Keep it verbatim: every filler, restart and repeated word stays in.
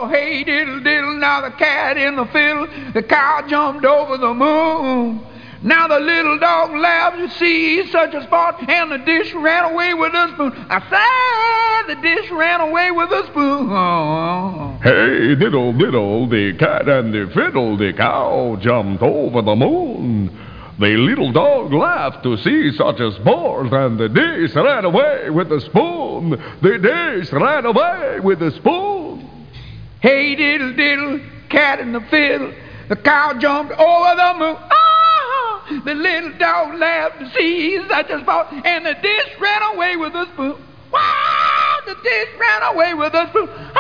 Oh, hey, diddle, diddle, now the cat in the fiddle, the cow jumped over the moon. Now the little dog laughed to see such a sport, and the dish ran away with the spoon. I said the dish ran away with the spoon. Oh. Hey, diddle, diddle, the cat and the fiddle, the cow jumped over the moon. The little dog laughed to see such a sport, and the dish ran away with the spoon. The dish ran away with the spoon. Hey, diddle, diddle, cat and the fiddle, the cow jumped over the moon. Oh, the little dog laughed to see such a sport, and the dish ran away with the spoon. Wow, the dish ran away with the spoon.